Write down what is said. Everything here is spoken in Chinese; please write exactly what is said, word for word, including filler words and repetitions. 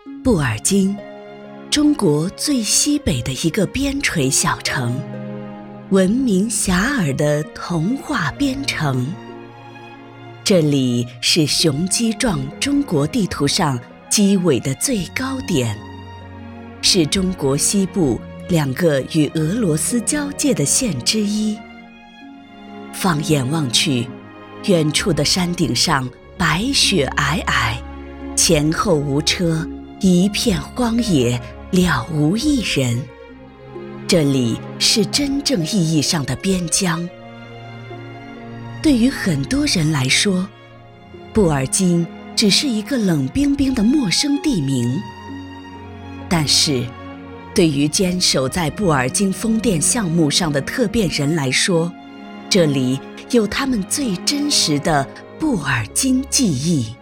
布尔津，中国最西北的一个边陲小城，闻名遐迩的童话边城。这里是雄鸡状中国地图上鸡尾的最高点，是中国西部两个与俄罗斯交界的县之一。放眼望去，远处的山顶上白雪皑皑，前后无车，一片荒野，了无一人。这里是真正意义上的边疆。对于很多人来说，布尔津只是一个冷冰冰的陌生地名，但是对于坚守在布尔津风电项目上的特变人来说，这里有他们最真实的布尔津记忆。